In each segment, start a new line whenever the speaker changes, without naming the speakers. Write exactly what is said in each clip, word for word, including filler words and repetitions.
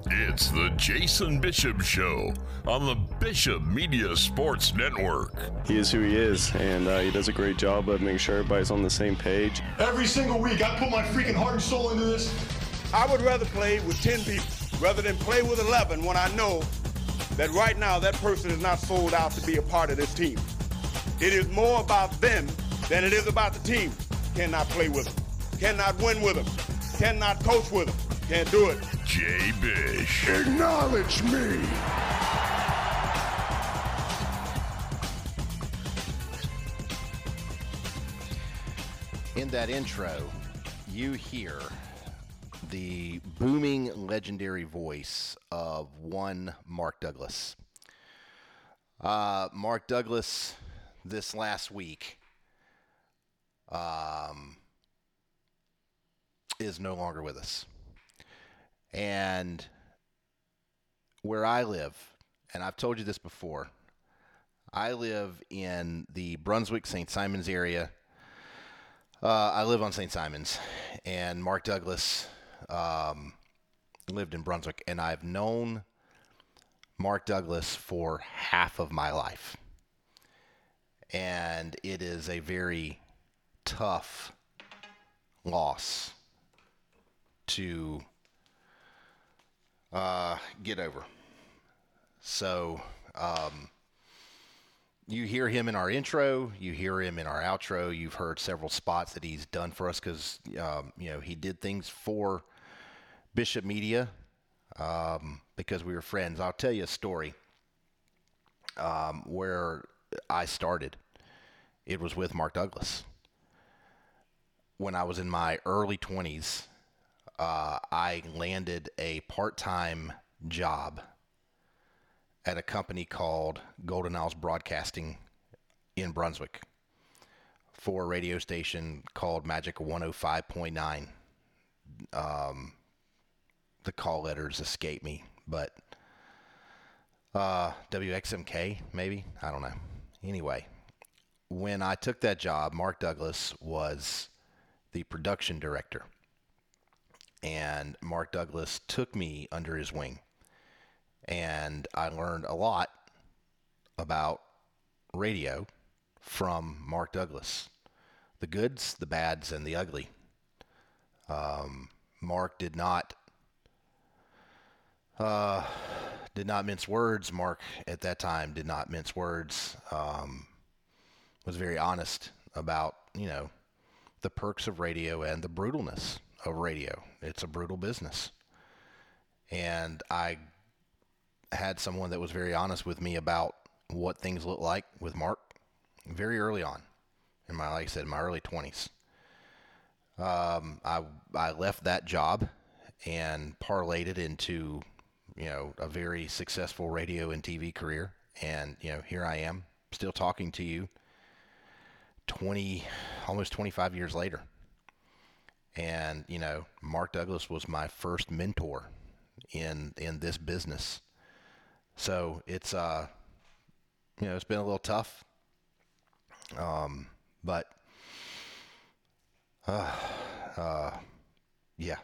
It's the Jason Bishop Show on the Bishop Media Sports Network.
He is who he is, and uh, he does a great job of making sure everybody's on the same page.
Every single week, I put my freaking heart and soul into this.
I would rather play with ten people rather than play with eleven when I know that right now that person is not sold out to be a part of this team. It is more about them than it is about the team. Cannot play with them. Cannot win with them. Cannot coach with them. Can't do it.
Jay Bish.
Acknowledge me.
In that intro, you hear the booming, legendary voice of one Mark Douglas. Uh, Mark Douglas, this last week, um, is no longer with us. And where I live, and I've told you this before, I live in the Brunswick, Saint Simons area. Uh, I live on Saint Simons, and Mark Douglas um, lived in Brunswick, and I've known Mark Douglas for half of my life. And it is a very tough loss to uh, get over. So um, you hear him in our intro, you hear him in our outro. You've heard several spots that he's done for us because um, you know he did things for Bishop Media um, because we were friends. I'll tell you a story um, where I started. It was with Mark Douglas. When I was in my early twenties, uh, I landed a part-time job at a company called Golden Isles Broadcasting in Brunswick for a radio station called Magic one oh five point nine. Um, the call letters escape me, but uh, W X M K maybe? I don't know. Anyway, when I took that job, Mark Douglas was the production director. And Mark Douglas took me under his wing. And I learned a lot about radio from Mark Douglas. The goods, the bads, and the ugly. Um, Mark did not uh, did not mince words. Mark, at that time, did not mince words. Um, was very honest about, you know, the perks of radio and the brutalness of radio. It's a brutal business. And I had someone that was very honest with me about what things look like with Mark very early on in my, like I said, in my early twenties. Um, I, I left that job and parlayed it into, you know, a very successful radio and T V career. And, you know, here I am still talking to you twenty, almost twenty-five years later. And, you know, Mark Douglas was my first mentor in, in this business. So it's, uh, you know, it's been a little tough. Um, but, uh, uh, yeah.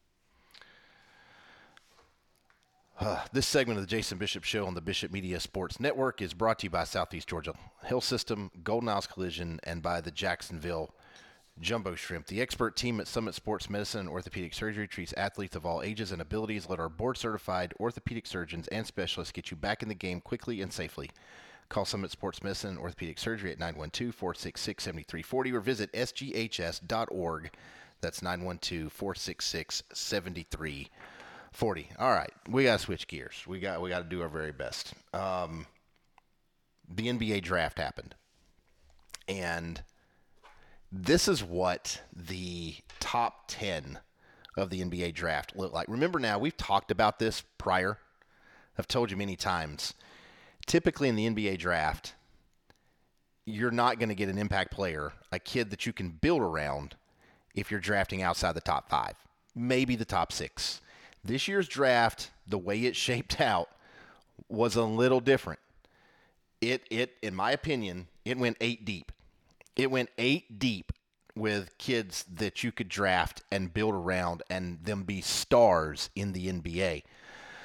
Uh, this segment of the Jason Bishop Show on the Bishop Media Sports Network is brought to you by Southeast Georgia Health System, Golden Isles Collision, and by the Jacksonville Jumbo Shrimp. The expert team at Summit Sports Medicine and Orthopedic Surgery treats athletes of all ages and abilities. Let our board-certified orthopedic surgeons and specialists get you back in the game quickly and safely. Call Summit Sports Medicine and Orthopedic Surgery at nine one two, four six six, seven three four zero or visit s g h s dot org. That's nine one two, four six six, seven three four zero. All right, we got to switch gears. We got we got to do our very best. Um, the N B A draft happened, and this is what the top ten of the N B A draft look like. Remember now, we've talked about this prior. I've told you many times. Typically in the N B A draft, you're not going to get an impact player, a kid that you can build around if you're drafting outside the top five, maybe the top six. This year's draft, the way it shaped out, was a little different. It, it, in my opinion, it went eight deep. It went eight deep with kids that you could draft and build around and them be stars in the N B A.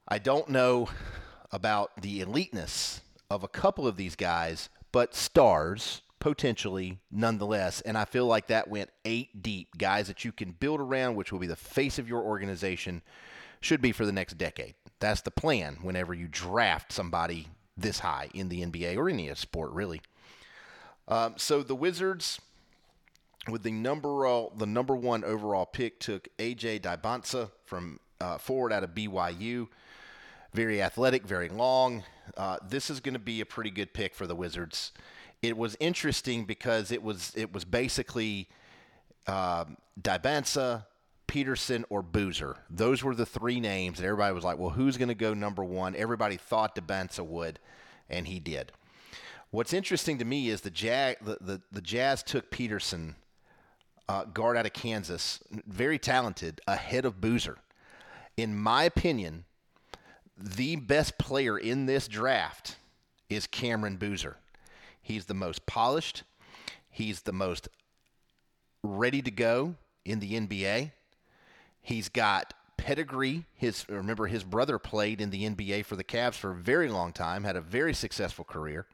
I don't know about the eliteness of a couple of these guys, but stars, potentially, nonetheless. And I feel like that went eight deep. Guys that you can build around, which will be the face of your organization, should be for the next decade. That's the plan whenever you draft somebody this high in the N B A or any sport, really. Um, so the Wizards, with the number uh, the number one overall pick, took A J Dybantsa from uh, forward out of B Y U. Very athletic, very long. Uh, this is going to be a pretty good pick for the Wizards. It was interesting because it was it was basically um, Dybantsa, Peterson, or Boozer. Those were the three names, and everybody was like, well, who's going to go number one? Everybody thought Dybantsa would, and he did. What's interesting to me is the Jazz, the, the, the Jazz took Peterson, uh, guard out of Kansas, very talented, ahead of Boozer. In my opinion, the best player in this draft is Cameron Boozer. He's the most polished. He's the most ready to go in the N B A. He's got pedigree. His remember his brother played in the N B A for the Cavs for a very long time, had a very successful career.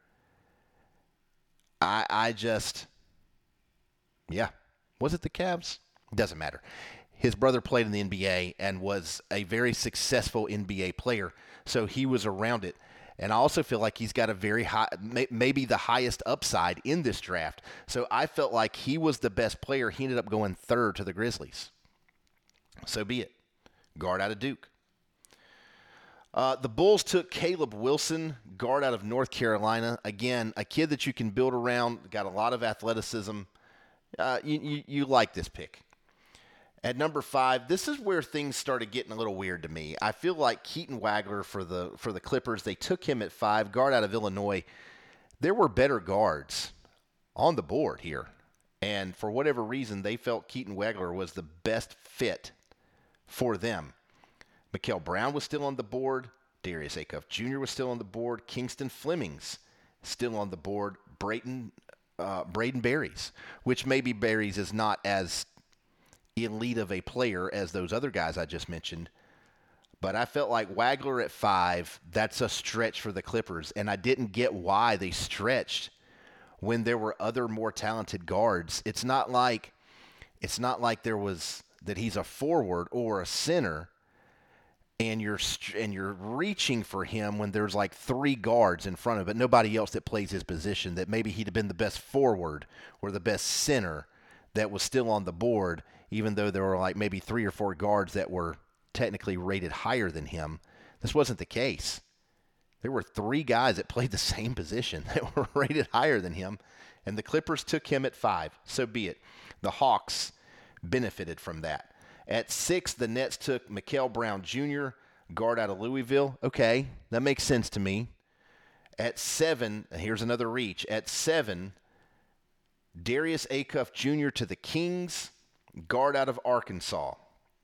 I I just yeah, was it the Cavs? Doesn't matter. His brother played in the N B A and was a very successful N B A player, so he was around it. And I also feel like he's got a very high, maybe the highest upside in this draft. So I felt like he was the best player. He ended up going third to the Grizzlies. So be it. Guard out of Duke. Uh, the Bulls took Caleb Wilson, guard out of North Carolina. Again, a kid that you can build around, got a lot of athleticism. Uh, you, you, you like this pick. At number five, this is where things started getting a little weird to me. I feel like Keaton Wagler for the for the Clippers, they took him at five, guard out of Illinois. There were better guards on the board here. And for whatever reason, they felt Keaton Wagler was the best fit for them. Mikael Brown was still on the board. Darius Acuff Junior was still on the board. Kingston Fleming's still on the board. Brayton, uh, Braden Berries, which maybe Berries is not as elite of a player as those other guys I just mentioned. But I felt like Wagler at five, that's a stretch for the Clippers. And I didn't get why they stretched when there were other more talented guards. It's not like it's not like there was that he's a forward or a center and you're and you're reaching for him when there's like three guards in front of it, nobody else that plays his position, that maybe he'd have been the best forward or the best center that was still on the board, even though there were like maybe three or four guards that were technically rated higher than him. This wasn't the case. There were three guys that played the same position that were rated higher than him, and the Clippers took him at five. So be it. The Hawks benefited from that. At six, the Nets took Mikael Brown Junior, guard out of Louisville. Okay, that makes sense to me. At seven, here's another reach. At seven, Darius Acuff Junior to the Kings, guard out of Arkansas.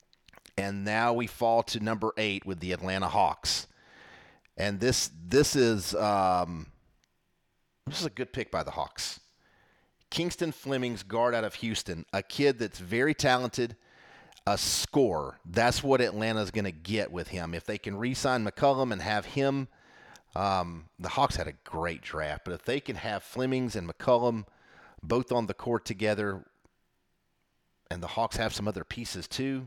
And now we fall to number eight with the Atlanta Hawks. And this this is um, this is a good pick by the Hawks. Kingston Fleming's guard out of Houston, a kid that's very talented, a scorer. That's what Atlanta's going to get with him. If they can re-sign McCollum and have him, um, the Hawks had a great draft. But if they can have Flemings and McCollum both on the court together, and the Hawks have some other pieces too.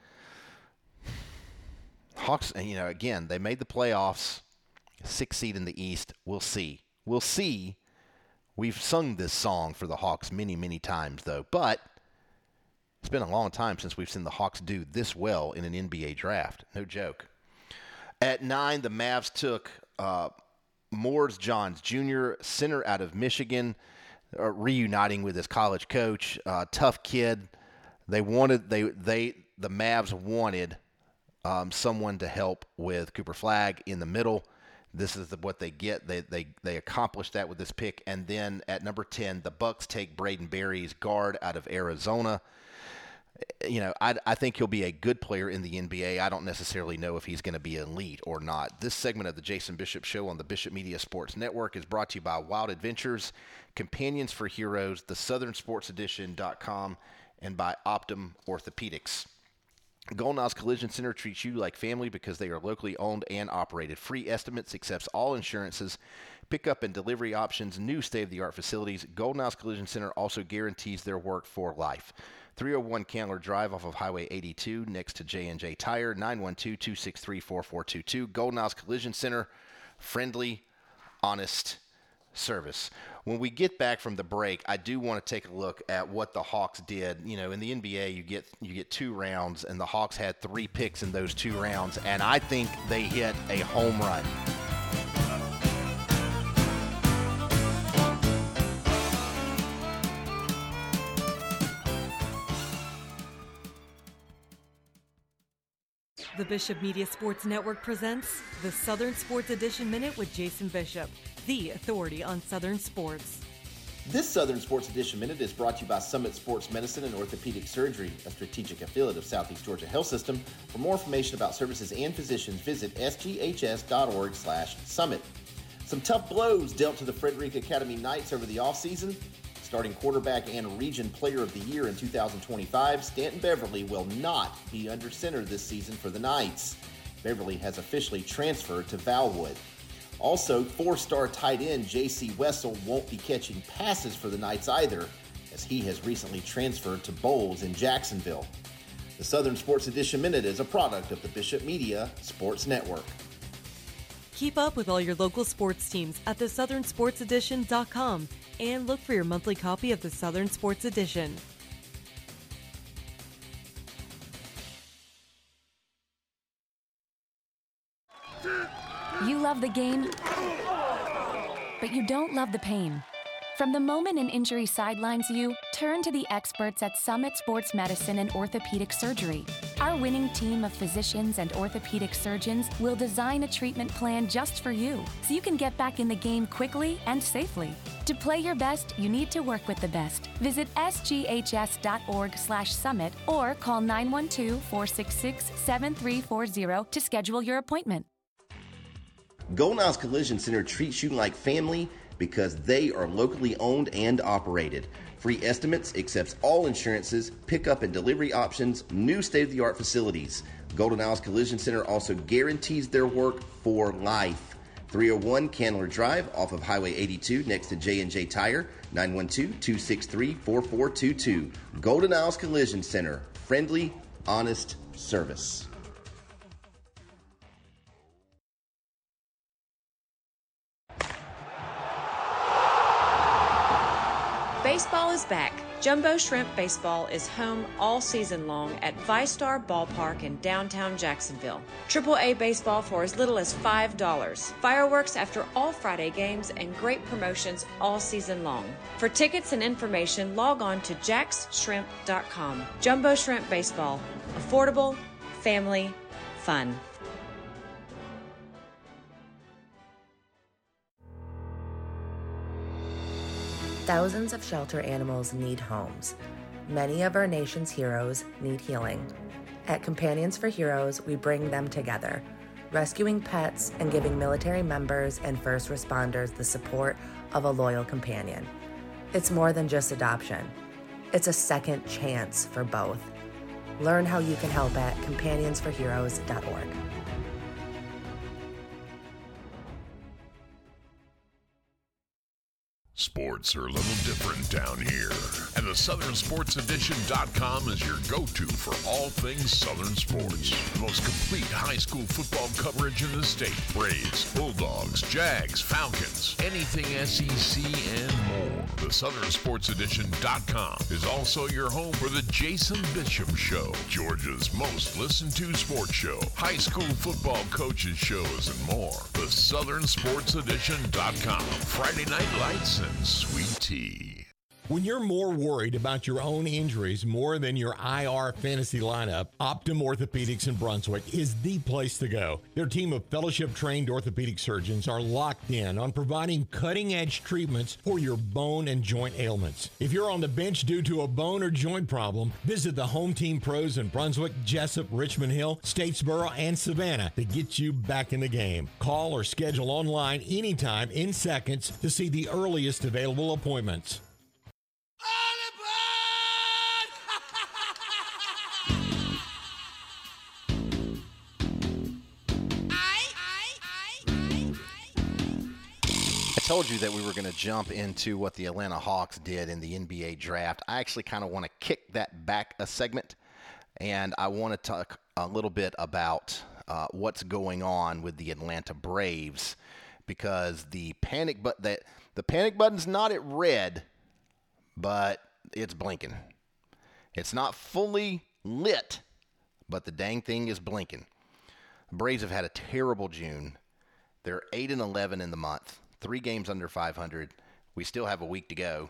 Hawks, you know, again, they made the playoffs, sixth seed in the East. We'll see. We'll see. We've sung this song for the Hawks many, many times, though. But it's been a long time since we've seen the Hawks do this well in an N B A draft. No joke. At nine, the Mavs took uh, Moores Johns Junior, center out of Michigan, uh, reuniting with his college coach. Uh, tough kid. They wanted they they the Mavs wanted um, someone to help with Cooper Flagg in the middle. This is the, what they get. They they they accomplished that with this pick. And then at number ten, the Bucks take Braden Berries, guard out of Arizona. You know, I, I think he'll be a good player in the N B A. I don't necessarily know if he's going to be elite or not. This segment of the Jason Bishop Show on the Bishop Media Sports Network is brought to you by Wild Adventures, Companions for Heroes, the Southern Sports Edition dot com, and by Optum Orthopedics. Golden Isles Collision Center treats you like family because they are locally owned and operated. Free estimates, accepts all insurances, pickup and delivery options, new state-of-the-art facilities. Golden Isles Collision Center also guarantees their work for life. three oh one Candler Drive off of Highway eighty-two next to J and J Tire, nine one two, two six three, four four two two. Golden Isles Collision Center, friendly, honest service. When we get back from the break, I do want to take a look at what the Hawks did. You know, in the N B A, you get you get two rounds, and the Hawks had three picks in those two rounds, and I think they hit a home run.
The Bishop Media Sports Network presents the Southern Sports Edition Minute with Jason Bishop, the authority on Southern sports.
This Southern Sports Edition Minute is brought to you by Summit Sports Medicine and Orthopedic Surgery, a strategic affiliate of Southeast Georgia Health System. For more information about services and physicians, visit s g h s dot org slash summit. Some tough blows dealt to the Frederick Academy Knights over the offseason. Starting quarterback and Region Player of the Year in two thousand twenty-five, Stanton Beverly will not be under center this season for the Knights. Beverly has officially transferred to Valwood. Also, four-star tight end J C Wessel won't be catching passes for the Knights either, as he has recently transferred to Bowles in Jacksonville. The Southern Sports Edition Minute is a product of the Bishop Media Sports Network.
Keep up with all your local sports teams at the southern sports edition dot com and look for your monthly copy of the Southern Sports Edition.
You love the game, but you don't love the pain. From the moment an injury sidelines you, turn to the experts at Summit Sports Medicine and Orthopedic Surgery. Our winning team of physicians and orthopedic surgeons will design a treatment plan just for you, so you can get back in the game quickly and safely. To play your best, you need to work with the best. Visit s g h s dot org slash summit or call nine one two, four six six, seven three four zero to schedule your appointment.
Golden Isles Collision Center treats you like family because they are locally owned and operated. Free estimates, accepts all insurances, pickup and delivery options, new state-of-the-art facilities. Golden Isles Collision Center also guarantees their work for life. three oh one Candler Drive off of Highway eighty-two next to J and J Tire, nine one two, two six three, four four two two. Golden Isles Collision Center, friendly, honest service.
Baseball is back. Jumbo Shrimp Baseball is home all season long at ViStar Ballpark in downtown Jacksonville. triple A baseball for as little as five dollars. Fireworks after all Friday games and great promotions all season long. For tickets and information, log on to jacks shrimp dot com. Jumbo Shrimp Baseball. Affordable, family, fun.
Thousands of shelter animals need homes. Many of our nation's heroes need healing. At Companions for Heroes, we bring them together, rescuing pets and giving military members and first responders the support of a loyal companion. It's more than just adoption. It's a second chance for both. Learn how you can help at companions for heroes dot org.
Sports are a little different down here, and the southern sports edition dot com is your go-to for all things Southern sports. The most complete high school football coverage in the state. Braves, Bulldogs, Jags, Falcons, anything S E C and more. The southern sports edition dot com is also your home for the Jason Bishop Show, Georgia's most listened to sports show, high school football coaches shows, and more. The southern sports edition dot com. Friday Night Lights and sweet tea.
When you're more worried about your own injuries more than your I R fantasy lineup, Optum Orthopedics in Brunswick is the place to go. Their team of fellowship-trained orthopedic surgeons are locked in on providing cutting-edge treatments for your bone and joint ailments. If you're on the bench due to a bone or joint problem, visit the home team pros in Brunswick, Jessup, Richmond Hill, Statesboro, and Savannah to get you back in the game. Call or schedule online anytime in seconds to see the earliest available appointments.
told you that we were going to jump into what the Atlanta Hawks did in the N B A draft. I actually kind of want to kick that back a segment, and I want to talk a little bit about uh, what's going on with the Atlanta Braves, because the panic but that the panic button's not at red, but it's blinking. It's not fully lit, but the dang thing is blinking. The Braves have had a terrible June. They're eight and eleven in the month, three games under five hundred. We still have a week to go,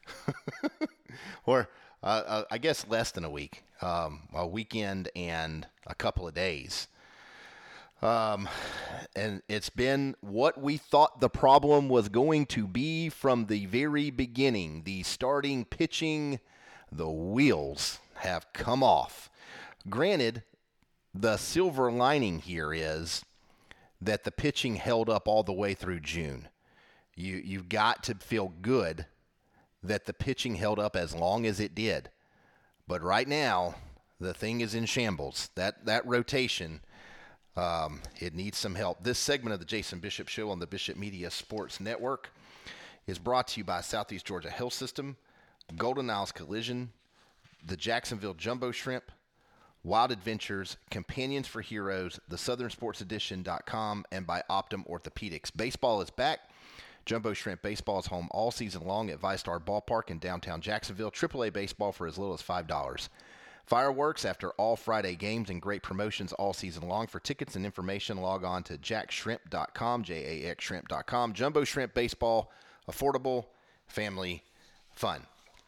or uh, uh, I guess less than a week, um, a weekend and a couple of days. Um, and it's been what we thought the problem was going to be from the very beginning. The starting pitching, the wheels have come off. Granted, the silver lining here is that the pitching held up all the way through June. You, you've got to feel good that the pitching held up as long as it did. But right now, the thing is in shambles. That, that rotation, um, it needs some help. This segment of the Jason Bishop Show on the Bishop Media Sports Network is brought to you by Southeast Georgia Health System, Golden Isles Collision, the Jacksonville Jumbo Shrimp, Wild Adventures, Companions for Heroes, the Southern Sports Edition dot com, and by Optum Orthopedics. Baseball is back. Jumbo Shrimp Baseball is home all season long at ViStar Ballpark in downtown Jacksonville. triple A baseball for as little as five dollars. Fireworks after all Friday games and great promotions all season long. For tickets and information, log on to jack shrimp dot com, J A X shrimp dot com. Jumbo Shrimp Baseball, affordable, family, fun.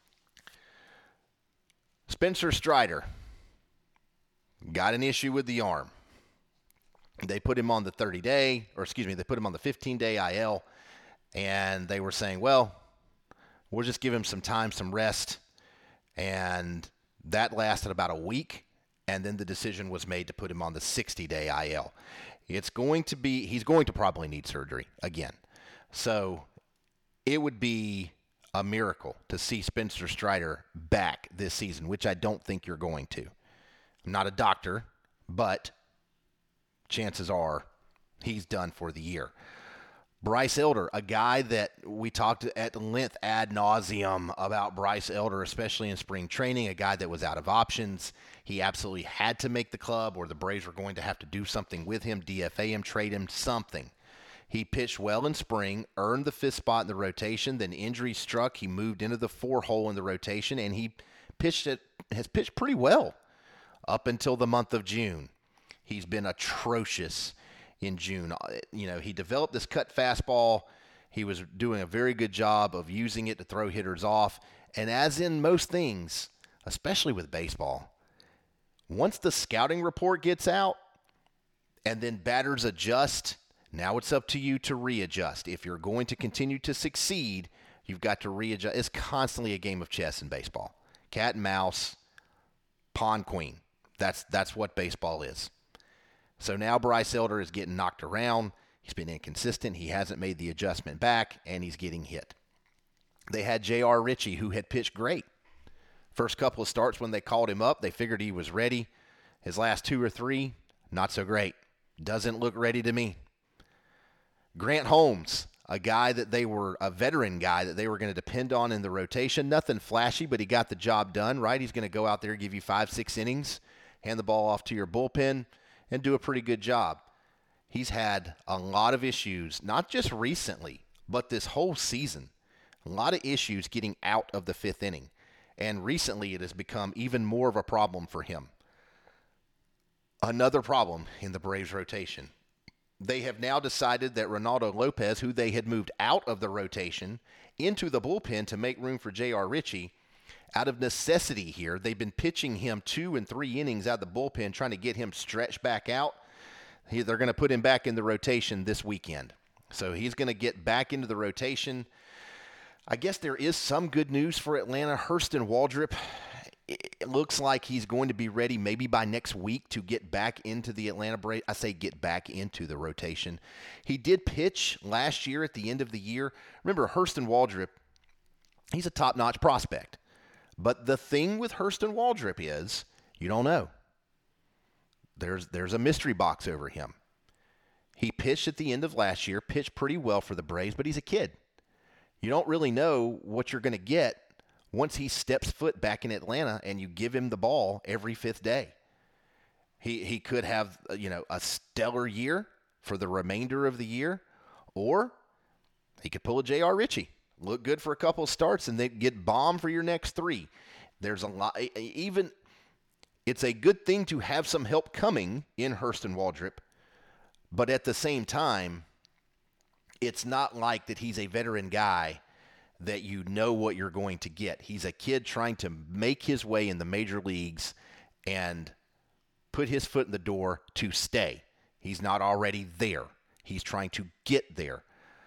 Spencer Strider got an issue with the arm. They put him on the thirty-day, or excuse me, they put him on the fifteen-day I L, and they were saying, well, we'll just give him some time, some rest, and that lasted about a week, and then the decision was made to put him on the sixty-day I L. It's going to be, he's going to probably need surgery again. So it would be a miracle to see Spencer Strider back this season, which I don't think you're going to. I'm not a doctor, but chances are he's done for the year. Bryce Elder, a guy that we talked at length ad nauseum about Bryce Elder, especially in spring training, a guy that was out of options. He absolutely had to make the club, or the Braves were going to have to do something with him, D F A him, trade him, something. He pitched well in spring, earned the fifth spot in the rotation, then injury struck. He moved into the four hole in the rotation, and he pitched it, has pitched pretty well up until the month of June. He's been atrocious in June. You know, he developed this cut fastball. He was doing a very good job of using it to throw hitters off. And as in most things, especially with baseball, once the scouting report gets out and then batters adjust, now it's up to you to readjust. If you're going to continue to succeed, you've got to readjust. It's constantly a game of chess in baseball. Cat and mouse, pawn, queen. That's that's what baseball is. So now Bryce Elder is getting knocked around. He's been inconsistent. He hasn't made the adjustment back, and he's getting hit. They had J R. Ritchie, who had pitched great. First couple of starts when they called him up, they figured he was ready. His last two or three, not so great. Doesn't look ready to me. Grant Holmes, a guy that they were, a veteran guy that they were going to depend on in the rotation. Nothing flashy, but he got the job done, right? He's going to go out there, give you five, six innings, hand the ball off to your bullpen, and do a pretty good job. He's had a lot of issues, not just recently, but this whole season. A lot of issues getting out of the fifth inning. And recently it has become even more of a problem for him. Another problem in the Braves rotation. They have now decided that Ronaldo Lopez, who they had moved out of the rotation into the bullpen to make room for J R. Ritchie, out of necessity here, they've been pitching him two and three innings out of the bullpen, trying to get him stretched back out. He, they're going to put him back in the rotation this weekend. So he's going to get back into the rotation. I guess there is some good news for Atlanta. Hurston Waldrep, it looks like he's going to be ready maybe by next week to get back into the Atlanta Braves. I say get back into the rotation. He did pitch last year at the end of the year. Remember, Hurston Waldrep, he's a top-notch prospect. But the thing with Hurston Waldrep is you don't know. There's there's a mystery box over him. He pitched at the end of last year, pitched pretty well for the Braves, but he's a kid. You don't really know what you're going to get once he steps foot back in Atlanta and you give him the ball every fifth day. He he could have, you know, a stellar year for the remainder of the year, or he could pull a J R. Ritchie, look good for a couple of starts, and then get bombed for your next three. There's a lot. Even it's a good thing to have some help coming in Hurston Waldrep, but at the same time, it's not like that he's a veteran guy that you know what you're going to get. He's a kid trying to make his way in the major leagues and put his foot in the door to stay. He's not already there. He's trying to get there.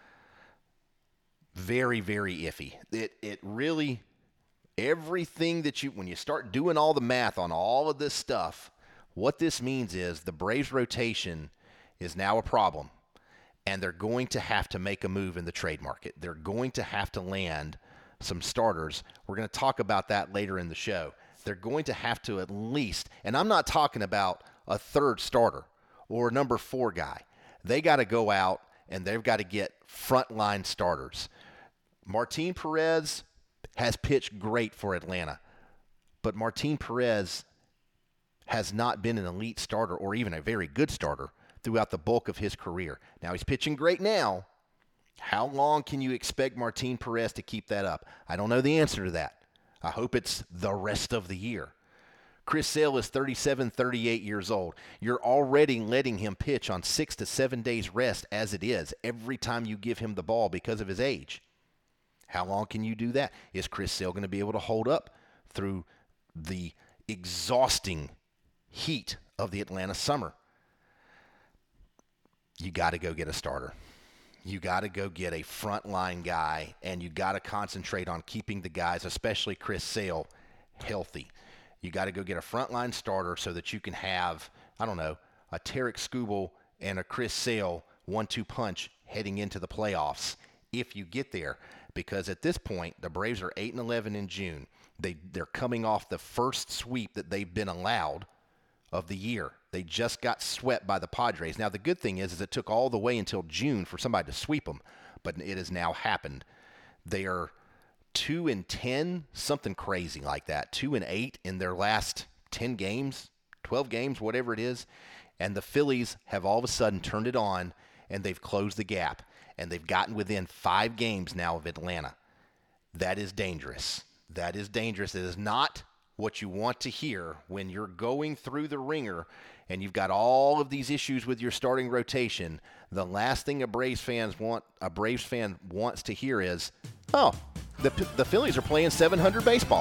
Very, very iffy. It it really, everything that you, when you start doing all the math on all of this stuff, what this means is the Braves rotation is now a problem. And they're going to have to make a move in the trade market. They're going to have to land some starters. We're going to talk about that later in the show. They're going to have to at least, and I'm not talking about a third starter or a number four guy. They got to go out and they've got to get frontline starters. Martin Perez has pitched great for Atlanta, but Martin Perez has not been an elite starter or even a very good starter throughout the bulk of his career. Now, he's pitching great now. How long can you expect Martin Perez to keep that up? I don't know the answer to that. I hope it's the rest of the year. Chris Sale is thirty-seven, thirty-eight years old. You're already letting him pitch on six to seven days rest as it is every time you give him the ball because of his age. How long can you do that? Is Chris Sale going to be able to hold up through the exhausting heat of the Atlanta summer? You got to go get a starter. You got to go get a frontline guy, and you got to concentrate on keeping the guys, especially Chris Sale, healthy. You got to go get a frontline starter so that you can have, I don't know, a Tarek Skubal and a Chris Sale one two punch heading into the playoffs if you get there. Because at this point, the Braves are eight and eleven in June. They, they're coming off the first sweep that they've been allowed of the year. They just got swept by the Padres. Now, the good thing is, is it took all the way until June for somebody to sweep them, but it has now happened. They are two and ten, something crazy like that, two and eight in their last ten games, twelve games, whatever it is, and the Phillies have all of a sudden turned it on, and they've closed the gap, and they've gotten within five games now of Atlanta. That is dangerous. That is dangerous. It is not what you want to hear when you're going through the ringer and you've got all of these issues with your starting rotation. The last thing a Braves fans want, a Braves fan wants to hear is, "Oh, the the Phillies are playing seven hundred baseball."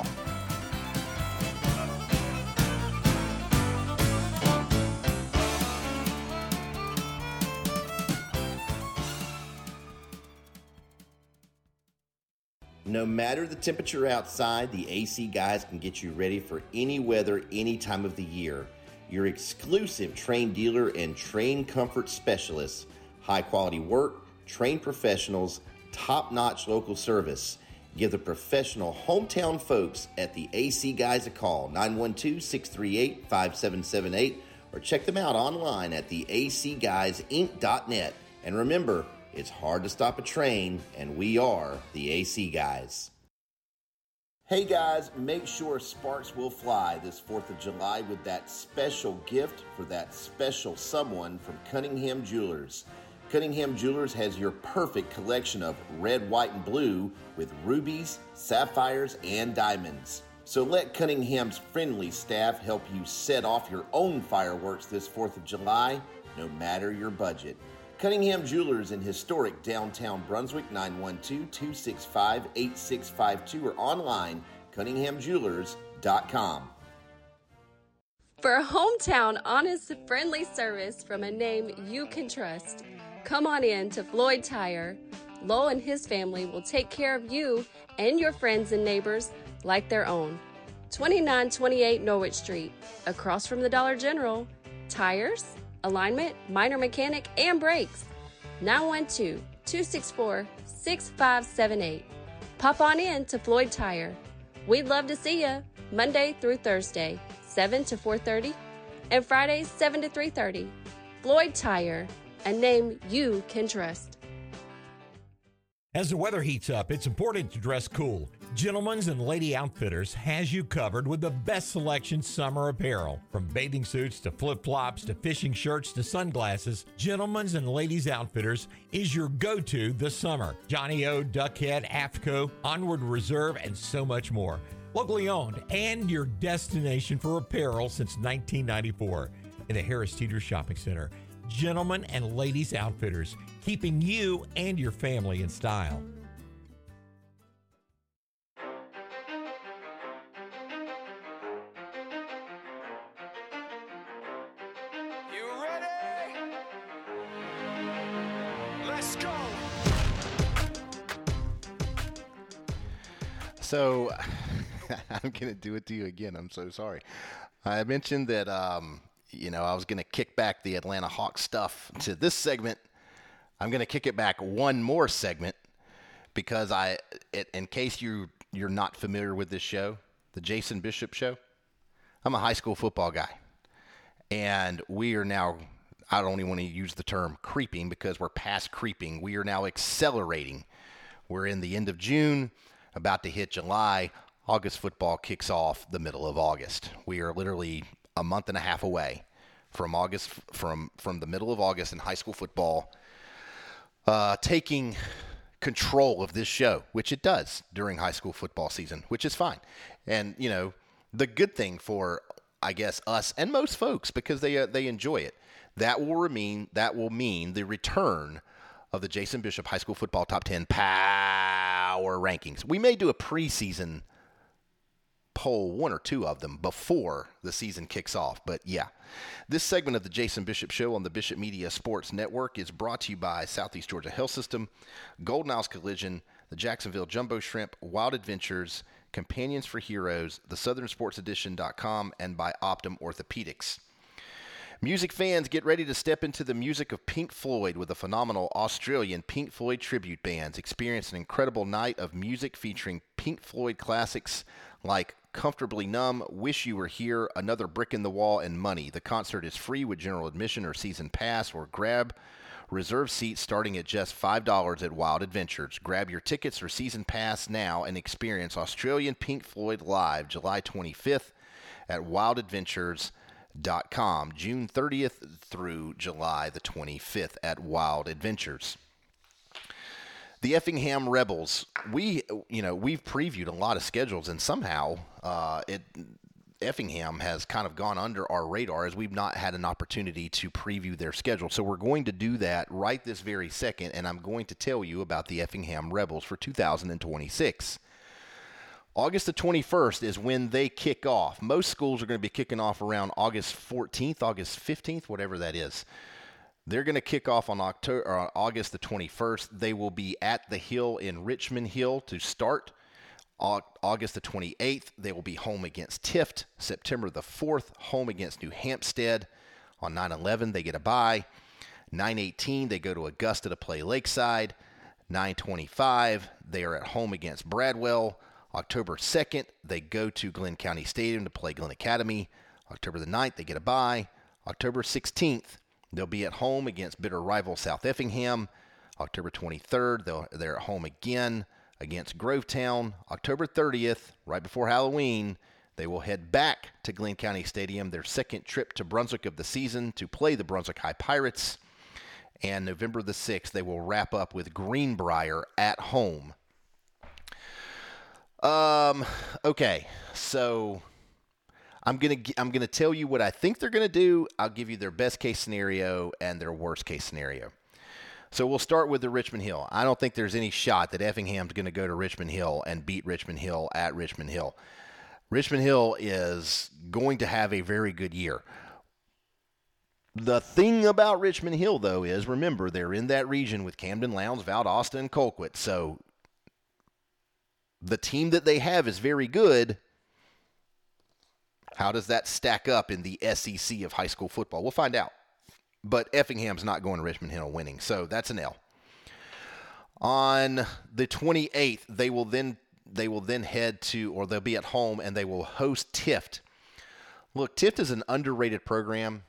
No matter the temperature outside, the A C Guys can get you ready for any weather, any time of the year. Your exclusive Trane dealer and Trane comfort specialists. High quality work, trained professionals, top-notch local service. Give the professional hometown folks at the A C Guys a call, nine one two, six three eight, five seven seven eight, or check them out online at the a c guys inc dot net. And remember, it's hard to stop a train, and we are the A C Guys. Hey guys, make sure sparks will fly this fourth of July with that special gift for that special someone from Cunningham Jewelers. Cunningham Jewelers has your perfect collection of red, white, and blue with rubies, sapphires, and diamonds. So let Cunningham's friendly staff help you set off your own fireworks this fourth of July, no matter your budget. Cunningham Jewelers in historic downtown Brunswick, nine one two, two six five, eight six five two, or online, cunningham jewelers dot com.
For a hometown, honest, friendly service from a name you can trust, come on in to Floyd Tire. Lowell and his family will take care of you and your friends and neighbors like their own. twenty-nine twenty-eight Norwich Street, across from the Dollar General. Tires, alignment, minor mechanic, and brakes. nine one two, two six four, six five seven eight. Pop on in to Floyd Tire. We'd love to see you Monday through Thursday, seven to four thirty, and Fridays, seven to three thirty. Floyd Tire, a name you can trust.
As the weather heats up, it's important to dress cool. Gentlemen's and Lady Outfitters has you covered with the best selection summer apparel. From bathing suits to flip-flops to fishing shirts to sunglasses, Gentlemen's and Ladies Outfitters is your go-to this summer. Johnny O, Duckhead, AFTCO, Onward Reserve, and so much more. Locally owned and your destination for apparel since nineteen ninety-four. In the Harris Teeter Shopping Center. Gentlemen and Ladies Outfitters, keeping you and your family in style.
You ready? Let's go.
So, I'm going to do it to you again. I'm so sorry. I mentioned that, um, you know, I was going to kick back the Atlanta Hawks stuff to this segment. I'm going to kick it back one more segment because I, it, in case you, you're not familiar with this show, the Jason Bishop Show, I'm a high school football guy. And we are now, I don't even want to use the term creeping because we're past creeping. We are now accelerating. We're in the end of June, about to hit July. August football kicks off the middle of August. We are literally a month and a half away from August, from, from the middle of August in high school football, uh, taking control of this show, which it does during high school football season, which is fine. And, you know, the good thing for, I guess, us and most folks, because they, uh, they enjoy it, that will mean, that will mean the return of the Jason Bishop High School Football Top ten Power Rankings. We may do a preseason poll, one or two of them, before the season kicks off. But yeah, this segment of the Jason Bishop Show on the Bishop Media Sports Network is brought to you by Southeast Georgia Health System, Golden Isles Collision, the Jacksonville Jumbo Shrimp, Wild Adventures, Companions for Heroes, the Southern Sports Edition dot com, and by Optum Orthopedics. Music fans, get ready to step into the music of Pink Floyd with the phenomenal Australian Pink Floyd tribute bands. Experience an incredible night of music featuring Pink Floyd classics like Comfortably Numb, Wish You Were Here, Another Brick in the Wall, and Money. The concert is free with general admission or season pass, or grab reserve seats starting at just five dollars at Wild Adventures. Grab your tickets or season pass now and experience Australian Pink Floyd live July twenty-fifth at wild adventures dot com, June thirtieth through July the twenty-fifth at Wild Adventures. The Effingham Rebels, we, you know, we've previewed a lot of schedules, and somehow uh, it Effingham has kind of gone under our radar as we've not had an opportunity to preview their schedule. So we're going to do that right this very second, and I'm going to tell you about the Effingham Rebels for two thousand twenty-six. August the twenty-first is when they kick off. Most schools are going to be kicking off around August fourteenth, August fifteenth, whatever that is. They're going to kick off on October, or August the twenty-first. They will be at the Hill in Richmond Hill to start. August the twenty-eighth, they will be home against Tift. September the fourth, home against New Hampstead. On nine eleven, they get a bye. nine eighteen, they go to Augusta to play Lakeside. nine twenty-five, they are at home against Bradwell. October second, they go to Glenn County Stadium to play Glenn Academy. October the ninth, they get a bye. October sixteenth, they'll be at home against bitter rival South Effingham. October twenty-third, they'll, they're at home again against Grovetown. October thirtieth, right before Halloween, they will head back to Glenn County Stadium, their second trip to Brunswick of the season, to play the Brunswick High Pirates. And November the sixth, they will wrap up with Greenbrier at home. Um, okay, so I'm going to I'm going to tell you what I think they're going to do. I'll give you their best case scenario and their worst case scenario. So we'll start with the Richmond Hill. I don't think there's any shot that Effingham's going to go to Richmond Hill and beat Richmond Hill at Richmond Hill. Richmond Hill is going to have a very good year. The thing about Richmond Hill, though, is, remember, they're in that region with Camden, Lowndes, Valdosta, and Colquitt. So the team that they have is very good. How does that stack up in the S E C of high school football? We'll find out. But Effingham's not going to Richmond Hill winning, so that's an L. On the twenty-eighth, they will then they will then head to, or they'll be at home, and they will host Tift. Look, Tift is an underrated program.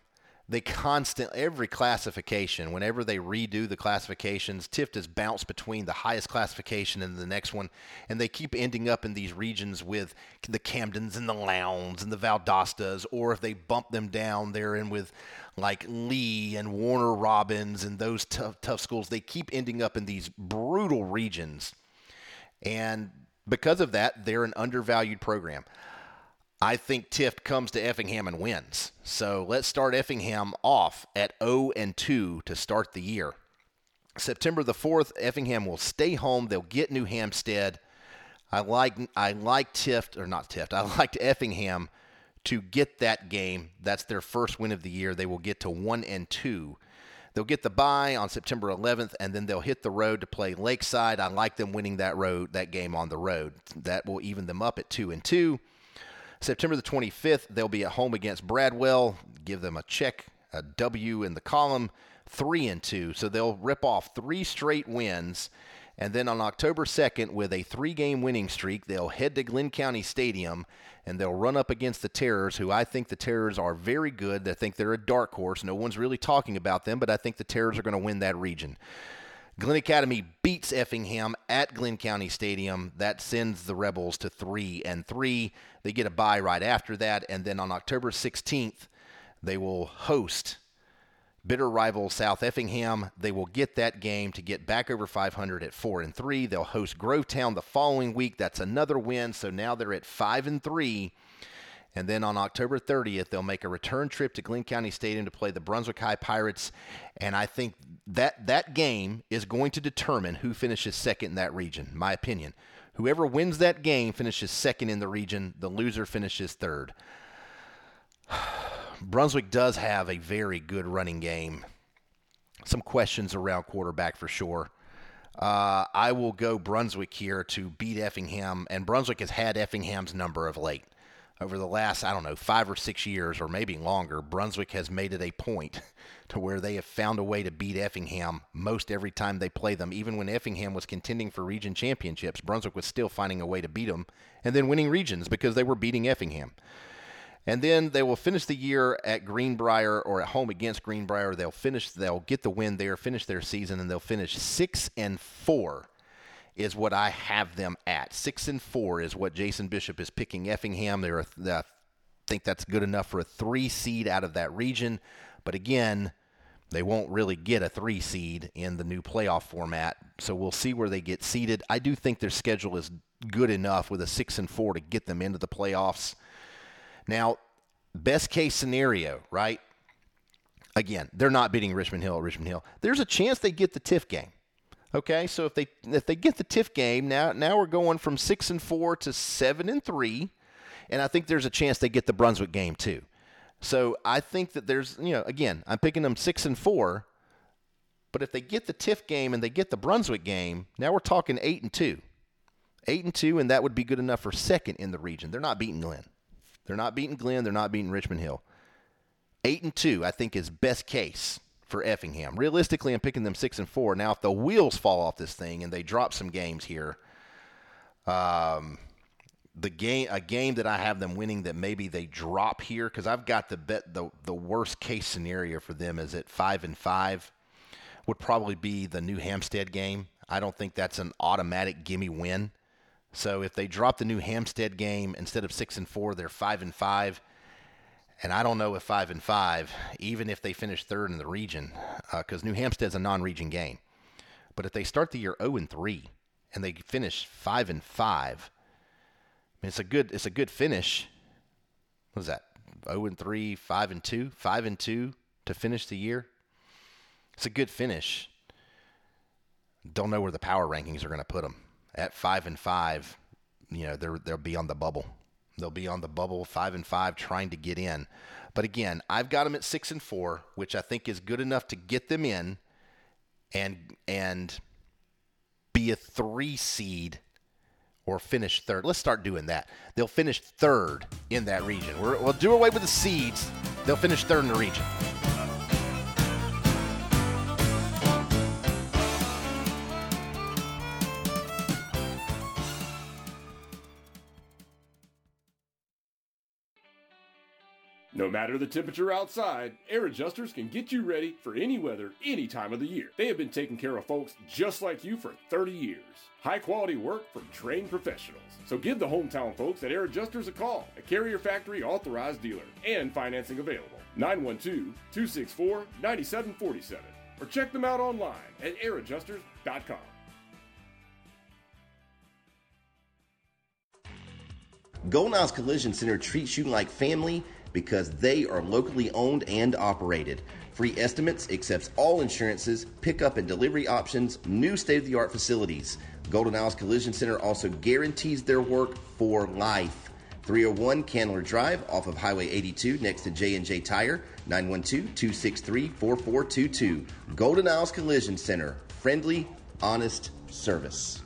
they constant every classification, whenever they redo the classifications, Tift has bounced between the highest classification and the next one, and they keep ending up in these regions with the Camdens and the Lowndes and the Valdostas, or if they bump them down, they're in with like Lee and Warner Robins and those tough, tough schools. They keep ending up in these brutal regions, and because of that, they're an undervalued program. I think Tift comes to Effingham and wins. So let's start Effingham off at oh and two to start the year. September the fourth, Effingham will stay home. They'll get New Hampstead. I like I like Tift, or not Tift, I like Effingham to get that game. That's their first win of the year. They will get to one and two. They'll get the bye on September eleventh, and then they'll hit the road to play Lakeside. I like them winning that road that game on the road. That will even them up at two and two. September the twenty-fifth, they'll be at home against Bradwell. Give them a check, a W in the column, three and two. So they'll rip off three straight wins. And then on October second, with a three-game winning streak, they'll head to Glenn County Stadium, and they'll run up against the Terrors, who I think the Terrors are very good. I think they're a dark horse. No one's really talking about them, but I think the Terrors are going to win that region. Glen Academy beats Effingham at Glenn County Stadium. That sends the Rebels to three and three. They get a bye right after that, and then on October sixteenth, they will host bitter rival South Effingham. They will get that game to get back over five hundred at four and three. They'll host Grovetown the following week. That's another win, so now they're at five and three. And then on October thirtieth, they'll make a return trip to Glenn County Stadium to play the Brunswick High Pirates. And I think that that game is going to determine who finishes second in that region, my opinion. Whoever wins that game finishes second in the region. The loser finishes third. Brunswick does have a very good running game. Some questions around quarterback for sure. Uh, I will go Brunswick here to beat Effingham, and Brunswick has had Effingham's number of late. Over the last, I don't know, five or six years or maybe longer, Brunswick has made it a point to where they have found a way to beat Effingham most every time they play them. Even when Effingham was contending for region championships, Brunswick was still finding a way to beat them and then winning regions because they were beating Effingham. And then they will finish the year at Greenbrier or at home against Greenbrier. They'll finish, they'll get the win there, finish their season, and they'll finish six and four. Is what I have them at. Six and four is what Jason Bishop is picking Effingham. They're a, I think that's good enough for a three seed out of that region. But again, they won't really get a three seed in the new playoff format. So we'll see where they get seeded. I do think their schedule is good enough with a six and four to get them into the playoffs. Now, best case scenario, right? Again, they're not beating Richmond Hill at Richmond Hill. There's a chance they get the Tift game. Okay, so if they if they get the Tift game, now now we're going from six and four to seven and three, and I think there's a chance they get the Brunswick game too. So I think that there's, you know, again, I'm picking them six and four, but if they get the Tift game and they get the Brunswick game, now we're talking eight and two, eight and two, and that would be good enough for second in the region. They're not beating Glenn, they're not beating Glenn, they're not beating Richmond Hill. Eight and two, I think, is best case for Effingham. Realistically, I'm picking them six and four. Now, if the wheels fall off this thing and they drop some games here, um, the game a game that I have them winning that maybe they drop here, because I've got the bet the the worst case scenario for them is at five and five, would probably be the New Hampstead game. I don't think that's an automatic gimme win. So if they drop the New Hampstead game instead of six and four, they're five and five. And I don't know if five and five, even if they finish third in the region, because uh, New Hampstead's a non-region game. But if they start the year oh and three and they finish five and five, I mean, it's a good it's a good finish. What is that? oh and three, five and two, five and two to finish the year. It's a good finish. Don't know where the power rankings are going to put them. At five and five, you know, they're they'll be on the bubble. They'll be on the bubble, five and five, trying to get in. But again, I've got them at six and four, which I think is good enough to get them in, and and be a three seed or finish third. Let's start doing that. They'll finish third in that region. We're, we'll do away with the seeds. They'll finish third in the region.
No matter the temperature outside, Air Adjusters can get you ready for any weather, any time of the year. They have been taking care of folks just like you for thirty years. High quality work from trained professionals. So give the hometown folks at Air Adjusters a call, a Carrier Factory authorized dealer, and financing available. nine one two, two six four, nine seven four seven. Or check them out online at air adjusters dot com.
Golden Isles Collision Center treats you like family because they are locally owned and operated. Free estimates, accepts all insurances, pickup and delivery options, new state-of-the-art facilities. Golden Isles Collision Center also guarantees their work for life. three oh one Candler Drive off of Highway eighty-two next to J and J Tire, nine one two, two six three, four four two two. Golden Isles Collision Center, friendly, honest service.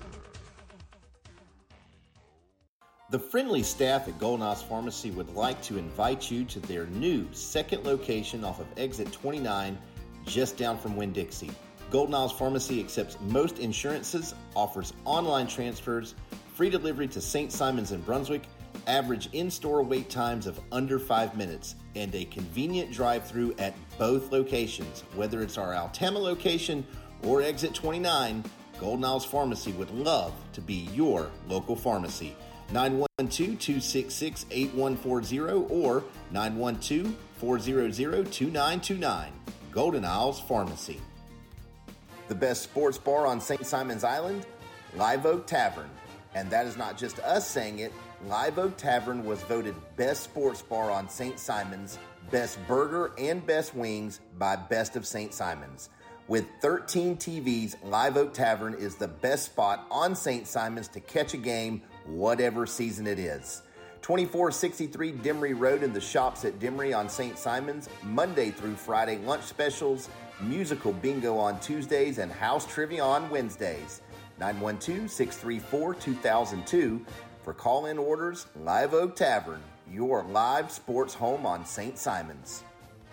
The friendly staff at Golden Isles Pharmacy would like to invite you to their new second location off of Exit twenty-nine, just down from Winn-Dixie. Golden Isles Pharmacy accepts most insurances, offers online transfers, free delivery to Saint Simons and Brunswick, average in-store wait times of under five minutes, and a convenient drive-through at both locations. Whether it's our Altama location or Exit twenty-nine, Golden Isles Pharmacy would love to be your local pharmacy. nine one two, two six six, eight one four zero or nine one two, four zero zero, two nine two nine. Golden Isles Pharmacy. The best sports bar on Saint Simons Island? Live Oak Tavern. And that is not just us saying it. Live Oak Tavern was voted best sports bar on Saint Simons, best burger and best wings by Best of Saint Simons. With thirteen T Vs, Live Oak Tavern is the best spot on Saint Simons to catch a game, whatever season it is. twenty-four sixty-three Demery Road in the shops at Demery on Saint Simons, Monday through Friday lunch specials, musical bingo on Tuesdays, and house trivia on Wednesdays. nine one two, six three four, two thousand two. For call-in orders, Live Oak Tavern, your live sports home on Saint Simons.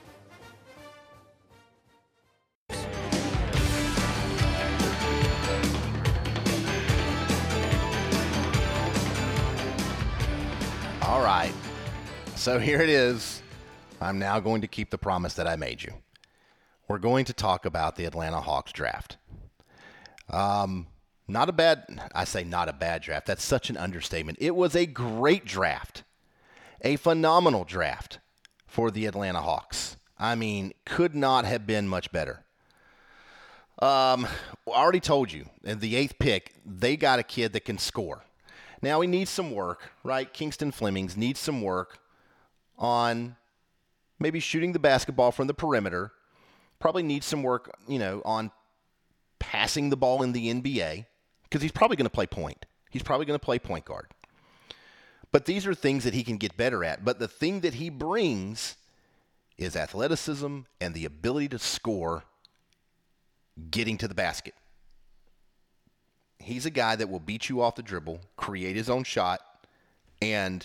All right, so here it is. I'm now going to keep the promise that I made you. We're going to talk about the Atlanta Hawks draft. Um, not a bad, I say not a bad draft. That's such an understatement. It was a great draft, a phenomenal draft for the Atlanta Hawks. I mean, could not have been much better. Um, I already told you, in the eighth pick, they got a kid that can score. Now, he needs some work, right? Kingston Flemings needs some work on maybe shooting the basketball from the perimeter. Probably needs some work, you know, on passing the ball in the N B A because he's probably going to play point. He's probably going to play point guard. But these are things that he can get better at. But the thing that he brings is athleticism and the ability to score getting to the basket. He's a guy that will beat you off the dribble, create his own shot, and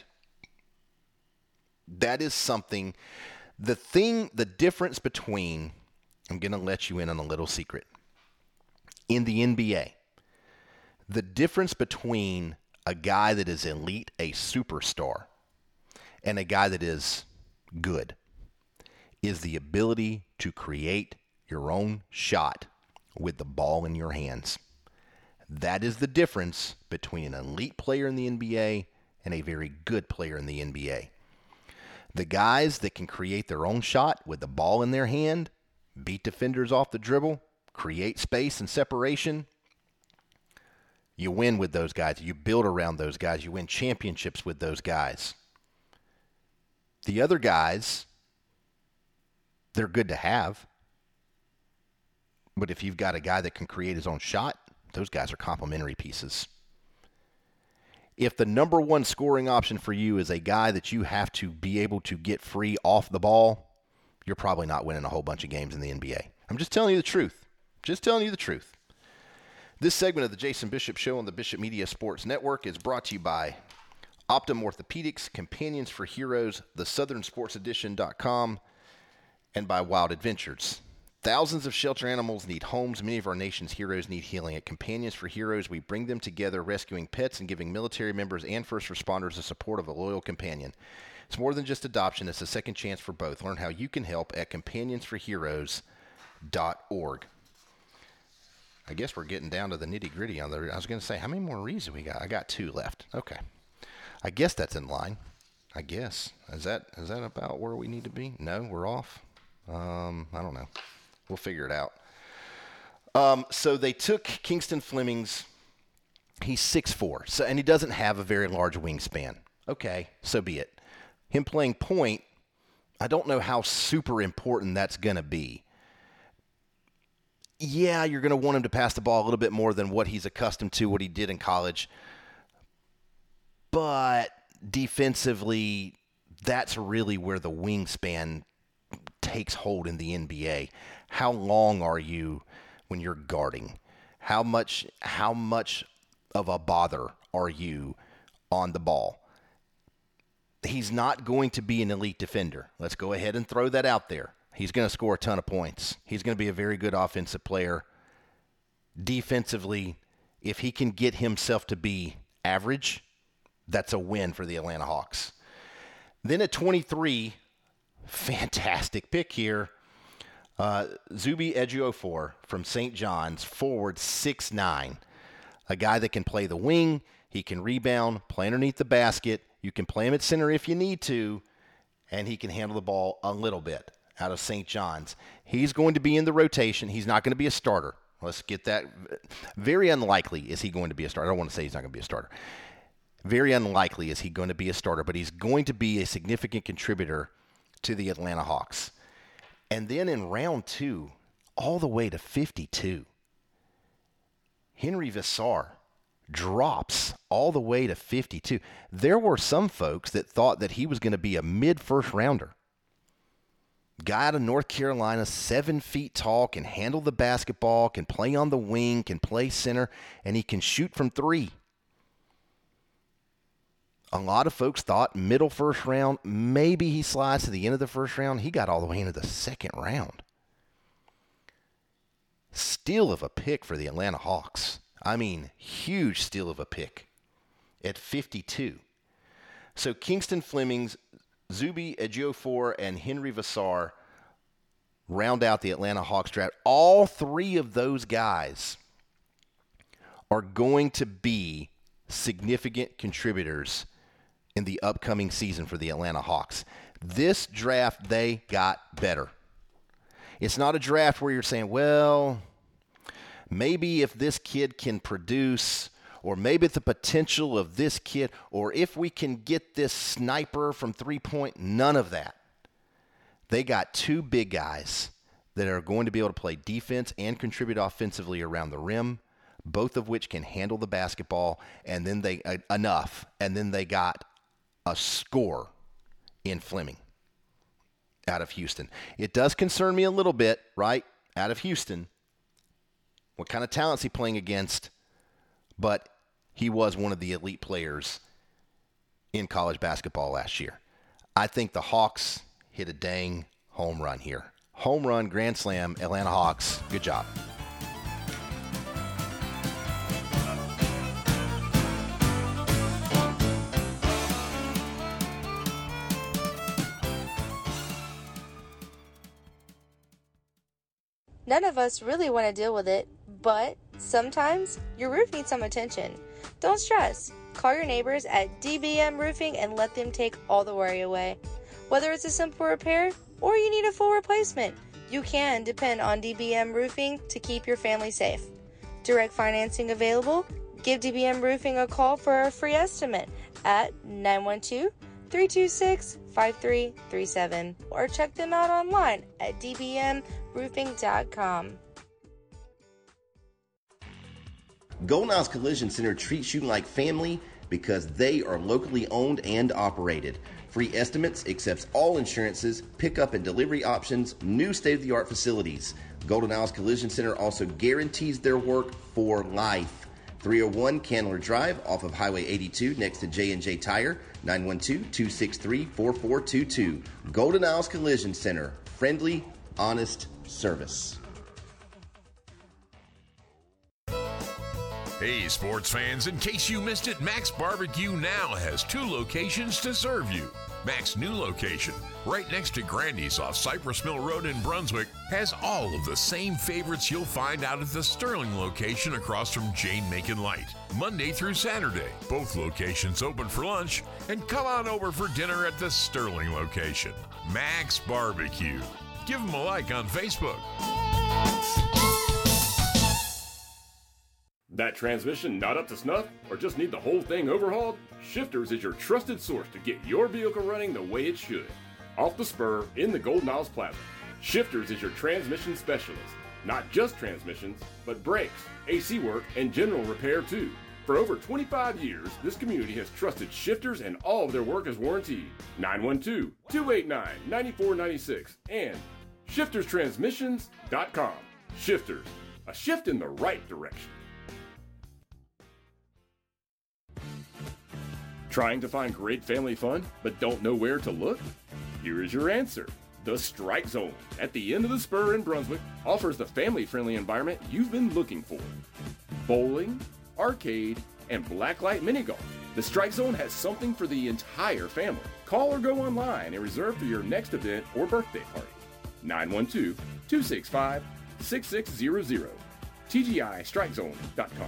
that is something. The thing, the difference between, I'm going to let you in on a little secret. In the N B A, the difference between a guy that is elite, a superstar, and a guy that is good is the ability to create your own shot with the ball in your hands. That is the difference between an elite player in the N B A and a very good player in the N B A. The guys that can create their own shot with the ball in their hand, beat defenders off the dribble, create space and separation, you win with those guys. You build around those guys. You win championships with those guys. The other guys, they're good to have. But if you've got a guy that can create his own shot, those guys are complementary pieces. If the number one scoring option for you is a guy that you have to be able to get free off the ball, you're probably not winning a whole bunch of games in the N B A. I'm just telling you the truth. Just telling you the truth. This segment of the Jason Bishop Show on the Bishop Media Sports Network is brought to you by Optum Orthopedics, Companions for Heroes, the Southern Sports Edition dot com, and by Wild Adventures. Thousands of shelter animals need homes. Many of our nation's heroes need healing. At Companions for Heroes, we bring them together, rescuing pets and giving military members and first responders the support of a loyal companion. It's more than just adoption. It's a second chance for both. Learn how you can help at companions for heroes dot org. I guess we're getting down to the nitty-gritty on there. I was going to say, how many more reads do we got? I got two left. Okay. I guess that's in line. I guess. Is that is that about where we need to be? No, we're off. Um, I don't know. We'll figure it out. Um, so they took Kingston Fleming's. He's six foot four, so, and he doesn't have a very large wingspan. Okay, so be it. Him playing point, I don't know how super important that's going to be. Yeah, you're going to want him to pass the ball a little bit more than what he's accustomed to, what he did in college. But defensively, that's really where the wingspan takes hold in the N B A. How long are you when you're guarding? How much, how much of a bother are you on the ball? He's not going to be an elite defender. Let's go ahead and throw that out there. He's going to score a ton of points. He's going to be a very good offensive player. Defensively, if he can get himself to be average, that's a win for the Atlanta Hawks. Then at twenty-three, fantastic pick here. Uh, Zuby Ejiofor from Saint John's, forward six nine. A guy that can play the wing. He can rebound, play underneath the basket. You can play him at center if you need to, and he can handle the ball a little bit out of Saint John's. He's going to be in the rotation. He's not going to be a starter. Let's get that. Very unlikely is he going to be a starter. I don't want to say he's not going to be a starter. Very unlikely is he going to be a starter, but he's going to be a significant contributor to the Atlanta Hawks. And then in round two, all the way to fifty-two, Henry Vassar drops all the way to fifty-two. There were some folks that thought that he was going to be a mid-first rounder. Guy out of North Carolina, seven feet tall, can handle the basketball, can play on the wing, can play center, and he can shoot from three. A lot of folks thought middle first round, maybe he slides to the end of the first round. He got all the way into the second round. Steal of a pick for the Atlanta Hawks. I mean, huge steal of a pick at fifty-two. So Kingston Flemings, Zuby Ejiofor, and Henry Vassar round out the Atlanta Hawks draft. All three of those guys are going to be significant contributors in the upcoming season for the Atlanta Hawks. This draft, they got better. It's not a draft where you're saying, well, maybe if this kid can produce, or maybe the potential of this kid, or if we can get this sniper from three-point, none of that. They got two big guys that are going to be able to play defense and contribute offensively around the rim, both of which can handle the basketball, and then they uh, enough, and then they got a score in Fleming out of Houston. It does concern me a little bit, right, out of Houston. What kind of talent is he playing against? But he was one of the elite players in college basketball last year. I think the Hawks hit a dang home run here. Home run, grand slam, Atlanta Hawks. Good job.
None of us really want to deal with it, but sometimes your roof needs some attention. Don't stress. Call your neighbors at D B M Roofing and let them take all the worry away. Whether it's a simple repair or you need a full replacement, you can depend on D B M Roofing to keep your family safe. Direct financing available? Give D B M Roofing a call for a free estimate at nine one two, three two six, five three three seven or check them out online at d b m roofing dot com.
Golden Isles Collision Center treats you like family because they are locally owned and operated. Free estimates, accepts all insurances, pickup and delivery options, new state-of-the-art facilities. Golden Isles Collision Center also guarantees their work for life. three oh one Candler Drive off of Highway eighty-two next to J and J Tire, nine one two, two six three, four four two two. Golden Isles Collision Center, friendly, honest service.
Hey, sports fans, in case you missed it, Max Barbecue now has two locations to serve you. Mac's new location, right next to Grandy's off Cypress Mill Road in Brunswick, has all of the same favorites you'll find out at the Sterling location across from Jane Macon Light. Monday through Saturday, both locations open for lunch, and come on over for dinner at the Sterling location. Mac's Barbecue. Give them a like on Facebook.
That transmission not up to snuff or just need the whole thing overhauled? Shifters is your trusted source to get your vehicle running the way it should. Off the spur in the Golden Isles Plaza. Shifters is your transmission specialist. Not just transmissions, but brakes, A C work, and general repair too. For over twenty-five years, this community has trusted Shifters and all of their work is warranted. nine one two, two eight nine, nine four nine six and shifters transmissions dot com. Shifters, a shift in the right direction. Trying to find great family fun, but don't know where to look? Here is your answer. The Strike Zone at the end of the spur in Brunswick offers the family-friendly environment you've been looking for. Bowling, arcade, and blacklight mini golf. The Strike Zone has something for the entire family. Call or go online and reserve for your next event or birthday party. nine one two, two six five, six six zero zero. T G I strike zone dot com.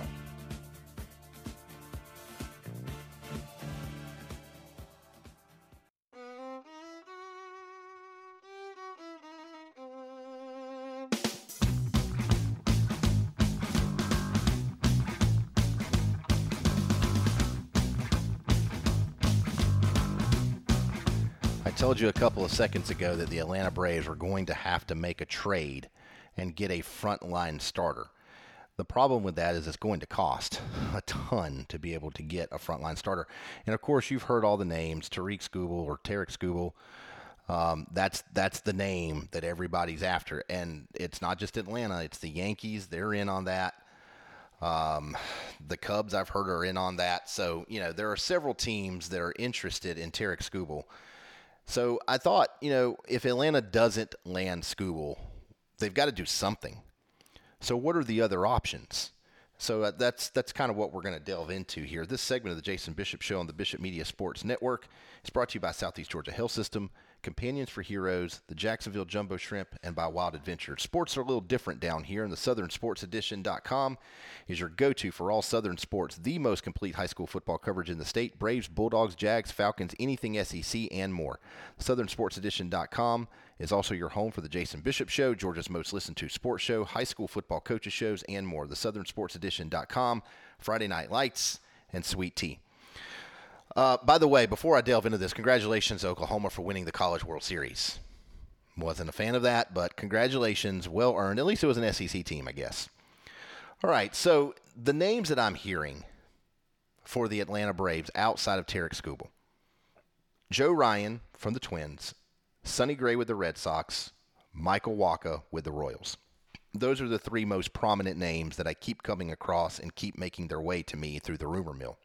I told you a couple of seconds ago that the Atlanta Braves were going to have to make a trade and get a frontline starter. The problem with that is it's going to cost a ton to be able to get a frontline starter. And of course, you've heard all the names, Tarik Skubal or Tarik Skubal. Um, that's that's the name that everybody's after. And it's not just Atlanta, it's the Yankees. They're in on that. Um, the Cubs, I've heard, are in on that. So, you know, there are several teams that are interested in Tarik Skubal. So I thought, you know, if Atlanta doesn't land Skubal, they've got to do something. So what are the other options? So uh, that's that's kind of what we're going to delve into here. This segment of the Jason Bishop Show on the Bishop Media Sports Network is brought to you by Southeast Georgia Health System, Companions for Heroes, the Jacksonville Jumbo Shrimp, and by Wild Adventure. Sports are a little different down here, and the Southern Sports Edition dot com is your go-to for all Southern sports, the most complete high school football coverage in the state. Braves, Bulldogs, Jags, Falcons, anything S E C, and more. Southern Sports Edition dot com is also your home for the Jason Bishop Show, Georgia's most listened to sports show, high school football coaches shows, and more. The Southern Sports Edition dot com, Friday Night Lights, and Sweet Tea. Uh, by the way, before I delve into this, congratulations to Oklahoma for winning the College World Series. Wasn't a fan of that, but congratulations, well earned. At least it was an S E C team, I guess. All right, so the names that I'm hearing for the Atlanta Braves outside of Tarik Skubal: Joe Ryan from the Twins, Sonny Gray with the Red Sox, Michael Wacha with the Royals. Those are the three most prominent names that I keep coming across and keep making their way to me through the rumor mill.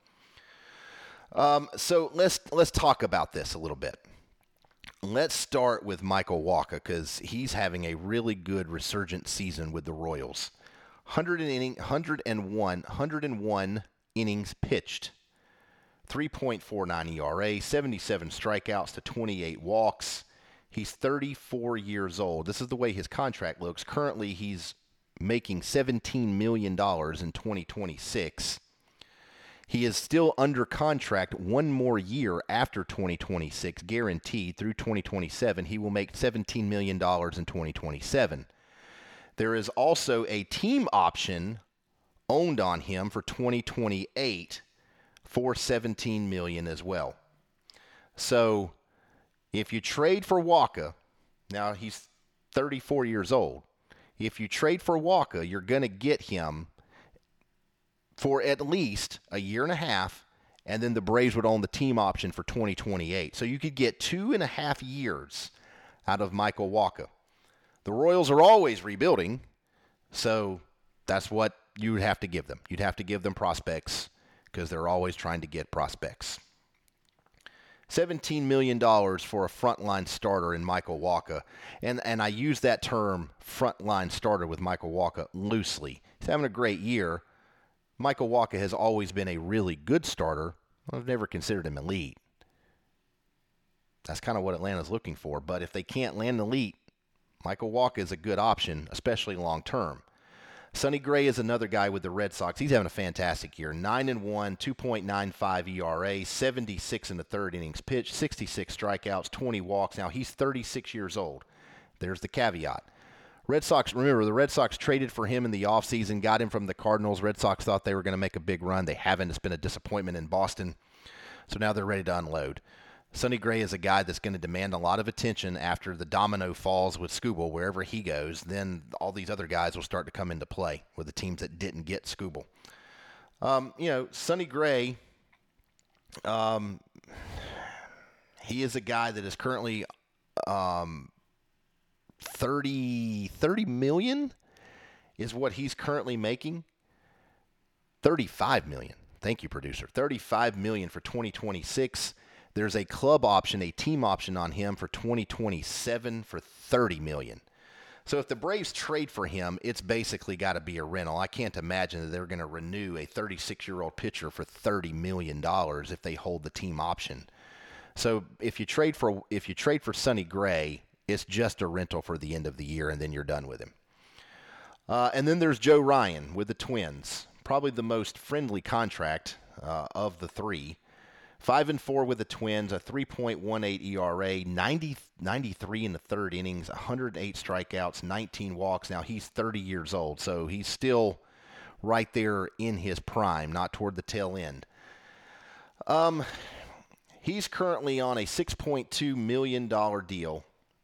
Um, so let's let's talk about this a little bit. Let's start with Michael Wacha because he's having a really good resurgent season with the Royals. one hundred inning, one hundred one, one hundred one innings pitched, three point four nine E R A, seventy-seven strikeouts to twenty-eight walks. He's thirty-four years old. This is the way his contract looks. Currently, he's making seventeen million dollars in twenty twenty-six. He is still under contract one more year after twenty twenty-six, guaranteed through twenty twenty-seven. He will make seventeen million dollars in twenty twenty-seven. There is also a team option owned on him for twenty twenty-eight for seventeen million dollars as well. So if you trade for Wacha, now he's thirty-four years old. If you trade for Wacha, you're going to get him for at least a year and a half, and then the Braves would own the team option for twenty twenty-eight. So you could get two and a half years out of Michael Wacha. The Royals are always rebuilding, so that's what you would have to give them. You'd have to give them prospects because they're always trying to get prospects. seventeen million dollars for a frontline starter in Michael Wacha. And, and I use that term, frontline starter, with Michael Wacha loosely. He's having a great year. Michael Wacha has always been a really good starter. I've never considered him elite. That's kind of what Atlanta's looking for. But if they can't land an elite, Michael Wacha is a good option, especially long term. Sonny Gray is another guy with the Red Sox. He's having a fantastic year. nine and one, two point nine five E R A, seventy-six in the third innings pitched, sixty-six strikeouts, twenty walks. Now he's thirty-six years old. There's the caveat. Red Sox, remember, the Red Sox traded for him in the offseason, got him from the Cardinals. Red Sox thought they were going to make a big run. They haven't. It's been a disappointment in Boston. So now they're ready to unload. Sonny Gray is a guy that's going to demand a lot of attention after the domino falls with Skubal. Wherever he goes, then all these other guys will start to come into play with the teams that didn't get Skubal. Um, you know, Sonny Gray, um, he is a guy that is currently um, thirty, thirty million is what he's currently making. thirty-five million. Thank you, producer. thirty-five million for twenty twenty-six. There's a club option, a team option on him for twenty twenty-seven for thirty million dollars. So if the Braves trade for him, it's basically got to be a rental. I can't imagine that they're going to renew a thirty-six-year-old pitcher for thirty million dollars if they hold the team option. So if you trade for if you trade for Sonny Gray, it's just a rental for the end of the year, and then you're done with him. Uh, and then there's Joe Ryan with the Twins, probably the most friendly contract uh, of the three. Five and four with the Twins, a three point one eight E R A, ninety, ninety-three in the third innings, one hundred eight strikeouts, nineteen walks. Now he's thirty years old, so he's still right there in his prime, not toward the tail end. Um, he's currently on a six point two million dollars deal.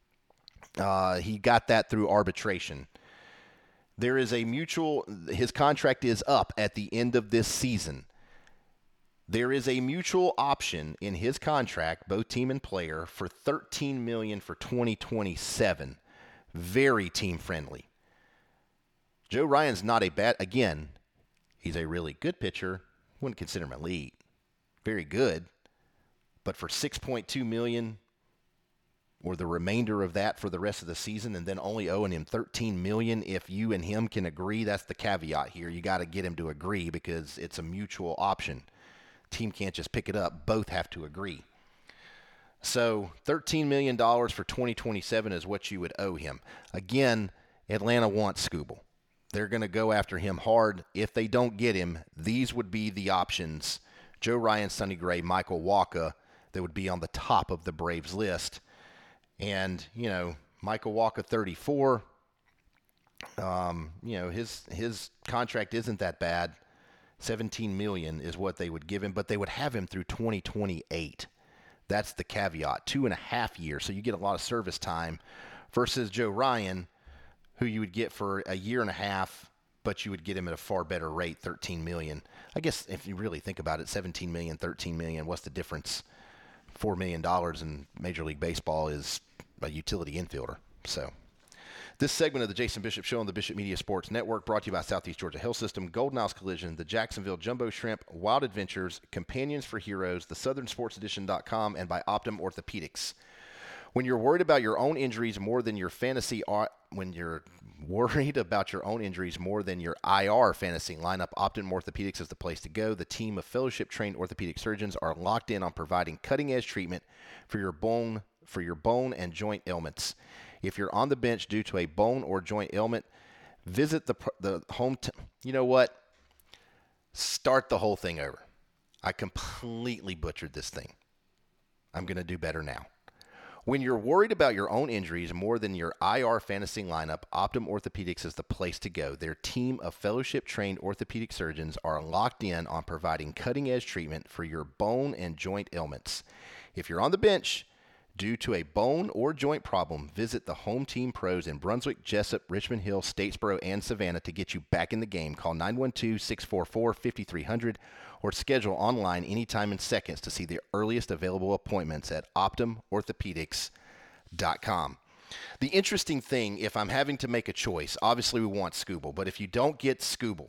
Uh, he got that through arbitration. There is a mutual, his contract is up at the end of this season. There is a mutual option in his contract, both team and player, for thirteen million dollars for twenty twenty-seven. Very team friendly. Joe Ryan's not a bad, again, he's a really good pitcher. Wouldn't consider him elite. Very good. But for six point two million dollars or the remainder of that for the rest of the season, and then only owing him thirteen million dollars if you and him can agree, that's the caveat here. You got to get him to agree because it's a mutual option. Team can't just pick it up. Both have to agree. So thirteen million dollars for twenty twenty-seven is what you would owe him. Again, Atlanta wants Skubal. They're going to go after him hard. If they don't get him, these would be the options. Joe Ryan, Sonny Gray, Michael Wacha, that would be on the top of the Braves list. And, you know, Michael Wacha, thirty-four, um, you know, his his contract isn't that bad. seventeen million dollars is what they would give him, but they would have him through twenty twenty-eight. That's the caveat. Two and a half years, so you get a lot of service time versus Joe Ryan, who you would get for a year and a half, but you would get him at a far better rate, thirteen million dollars. I guess if you really think about it, seventeen million dollars, thirteen million dollars, what's the difference? four million dollars in Major League Baseball is a utility infielder. So this segment of the Jason Bishop Show on the Bishop Media Sports Network brought to you by Southeast Georgia Health System, Golden House Collision, the Jacksonville Jumbo Shrimp, Wild Adventures, Companions for Heroes, the Southern Sports Edition dot com, and by Optum Orthopedics. When you're worried about your own injuries more than your fantasy, when you're worried about your own injuries more than your I R fantasy lineup, Optum Orthopedics is the place to go. The team of fellowship-trained orthopedic surgeons are locked in on providing cutting-edge treatment for your bone, for your bone and joint ailments. If you're on the bench due to a bone or joint ailment, visit the the home. T- you know what? Start the whole thing over. I completely butchered this thing. I'm going to do better now. When you're worried about your own injuries more than your I R fantasy lineup, Optum Orthopedics is the place to go. Their team of fellowship-trained orthopedic surgeons are locked in on providing cutting-edge treatment for your bone and joint ailments. If you're on the bench due to a bone or joint problem, visit the home team pros in Brunswick, Jessup, Richmond Hill, Statesboro, and Savannah to get you back in the game. Call nine one two, six four four, five three zero zero or schedule online anytime in seconds to see the earliest available appointments at optum orthopedics dot com. The interesting thing, if I'm having to make a choice, obviously we want Skubal, but if you don't get Skubal,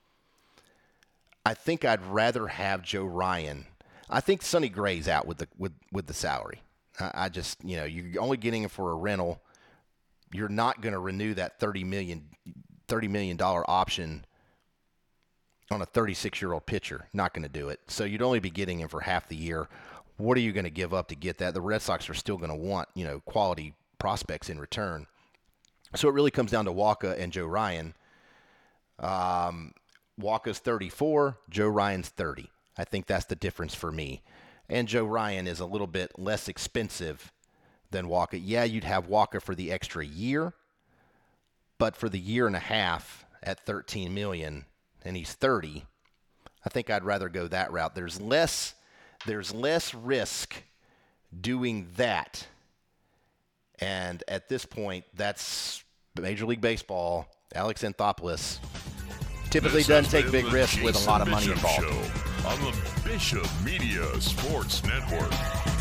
I think I'd rather have Joe Ryan. I think Sonny Gray's out with the with, with the salary. I just, you know, you're only getting him for a rental. You're not going to renew that thirty million dollars option on a thirty-six-year-old pitcher. Not going to do it. So you'd only be getting him for half the year. what are you going to give up to get that? The Red Sox are still going to want, you know, quality prospects in return. So it really comes down to Wacha and Joe Ryan. Um, Wacha's thirty-four, Joe Ryan's thirty. I think that's the difference for me. And Joe Ryan is a little bit less expensive than Wacha. Yeah, you'd have Wacha for the extra year, but for the year and a half at thirteen million dollars, and he's thirty, I think I'd rather go that route. There's less, there's less risk doing that. And at this point, that's Major League Baseball. Alex Anthopoulos typically
This
doesn't
has
take
been
big
the
risks with a
Jason
lot of money
Bishop
involved.
Show on the Bishop Media Sports Network.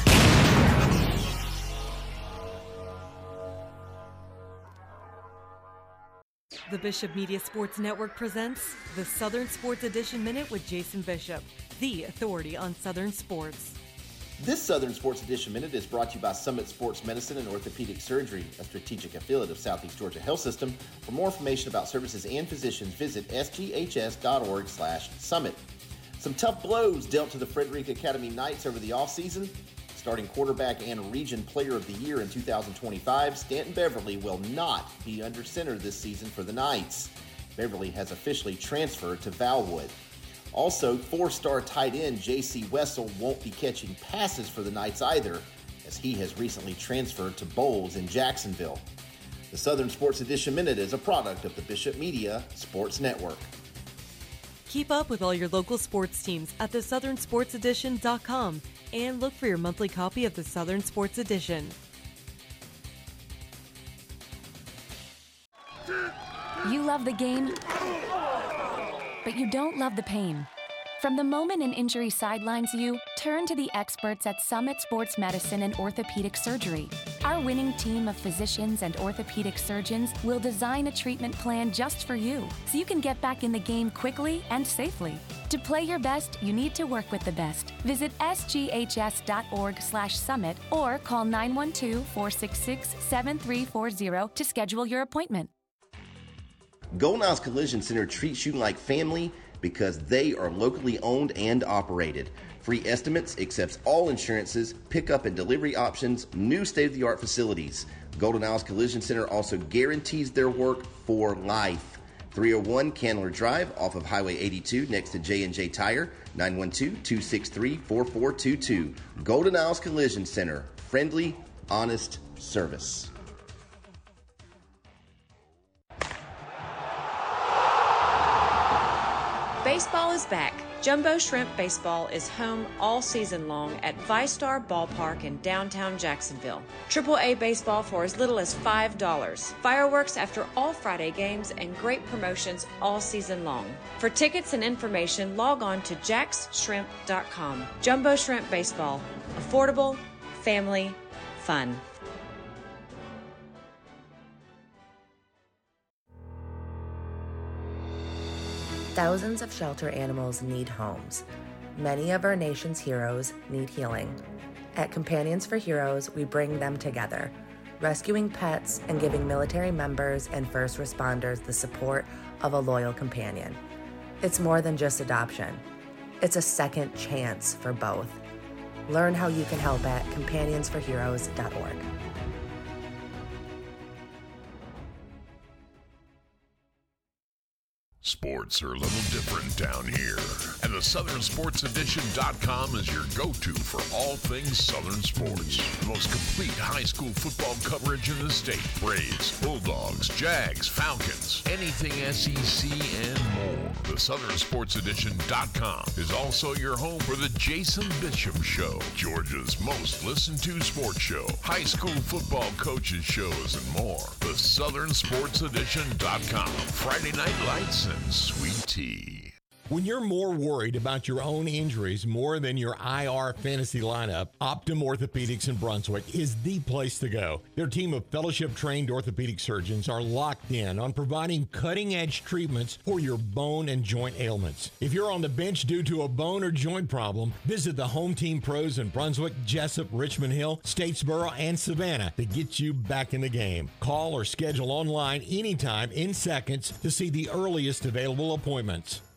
The Bishop Media Sports Network presents the Southern Sports Edition Minute with Jason Bishop, the authority on Southern sports.
This Southern Sports Edition Minute is brought to you by Summit Sports Medicine and Orthopedic Surgery, a strategic affiliate of Southeast Georgia Health System. For more information about services and physicians, visit s g h s dot org slash summit. Some tough blows dealt to the Frederick Academy Knights over the offseason. Starting quarterback and Region Player of the Year in two thousand twenty-five, Stanton Beverly will not be under center this season for the Knights. Beverly has officially transferred to Valwood. Also, four-star tight end J C Wessel won't be catching passes for the Knights either, as he has recently transferred to Bowles in Jacksonville. The Southern Sports Edition Minute is a product of the Bishop Media Sports Network.
Keep up with all your local sports teams at the southern sports edition dot com and look for your monthly copy of the Southern Sports Edition.
You love the game, but you don't love the pain. From the moment an injury sidelines you, turn to the experts at Summit Sports Medicine and Orthopedic Surgery. Our winning team of physicians and orthopedic surgeons will design a treatment plan just for you, so you can get back in the game quickly and safely. To play your best, you need to work with the best. Visit s g h s dot org slash summit or call nine one two, four six six, seven three four zero to schedule your appointment.
Golden Isles Collision Center treats you like family because they are locally owned and operated. Free estimates, accepts all insurances, pickup and delivery options, new state-of-the-art facilities. Golden Isles Collision Center also guarantees their work for life. three oh one Candler Drive off of Highway eighty-two next to J and J Tire, nine one two, two six three, four four two two. Golden Isles Collision Center, friendly, honest service.
Baseball is back. Jumbo Shrimp Baseball is home all season long at ViStar Ballpark in downtown Jacksonville. triple A baseball for as little as five dollars. Fireworks after all Friday games and great promotions all season long. For tickets and information, log on to jacks shrimp dot com. Jumbo Shrimp Baseball. Affordable, family, fun.
Thousands of shelter animals need homes. Many of our nation's heroes need healing. At Companions for Heroes, we bring them together, rescuing pets and giving military members and first responders the support of a loyal companion. It's more than just adoption. It's a second chance for both. Learn how you can help at companions for heroes dot org.
Sports are a little different down here, and the southern sports edition dot com is your go-to for all things Southern sports. The most complete high school football coverage in the state. Braves, Bulldogs, Jags, Falcons, anything S E C and more. The southern sports edition dot com is also your home for the Jason Bishop Show, Georgia's most listened to sports show, high school football coaches shows, and more. The southern sports edition dot com. Friday Night Lights and sweet tea.
When you're more worried about your own injuries more than your I R fantasy lineup, Optum Orthopedics in Brunswick is the place to go. Their team of fellowship-trained orthopedic surgeons are locked in on providing cutting-edge treatments for your bone and joint ailments. If you're on the bench due to a bone or joint problem, visit the home team pros in Brunswick, Jessup, Richmond Hill, Statesboro, and Savannah to get you back in the game. Call or schedule online anytime in seconds to see the earliest available appointments.